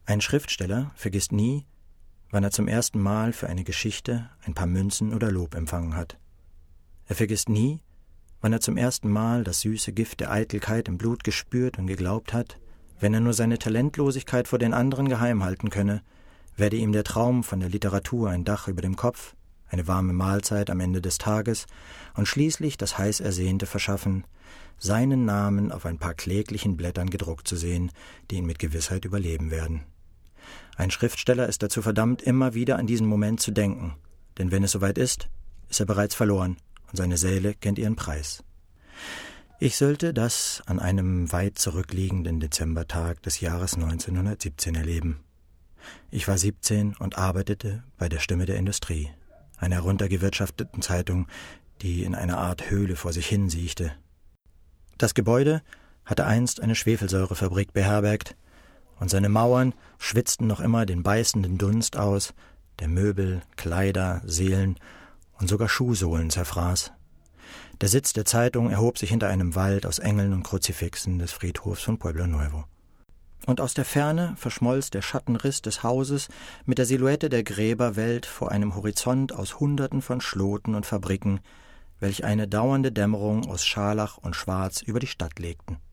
Ein Schriftsteller vergisst nie, wann er zum ersten Mal für eine Geschichte ein paar Münzen oder Lob empfangen hat. Er vergisst nie, wann er zum ersten Mal das süße Gift der Eitelkeit im Blut gespürt und geglaubt hat, wenn er nur seine Talentlosigkeit vor den anderen geheim halten könne, werde ihm der Traum von der Literatur ein Dach über dem Kopf, eine warme Mahlzeit am Ende des Tages und schließlich das heiß Ersehnte verschaffen, seinen Namen auf ein paar kläglichen Blättern gedruckt zu sehen, die ihn mit Gewissheit überleben werden. Ein Schriftsteller ist dazu verdammt, immer wieder an diesen Moment zu denken, denn wenn es soweit ist er bereits verloren und seine Seele kennt ihren Preis. Ich sollte das an einem weit zurückliegenden Dezembertag des Jahres 1917 erleben. Ich war 17 und arbeitete bei der Stimme der Industrie, einer heruntergewirtschafteten Zeitung, die in einer Art Höhle vor sich hin siechte. Das Gebäude hatte einst eine Schwefelsäurefabrik beherbergt, und seine Mauern schwitzten noch immer den beißenden Dunst aus, der Möbel, Kleider, Seelen und sogar Schuhsohlen zerfraß. Der Sitz der Zeitung erhob sich hinter einem Wald aus Engeln und Kruzifixen des Friedhofs von Pueblo Nuevo. Und aus der Ferne verschmolz der Schattenriss des Hauses mit der Silhouette der Gräberwelt vor einem Horizont aus Hunderten von Schloten und Fabriken, welche eine dauernde Dämmerung aus Scharlach und Schwarz über die Stadt legten.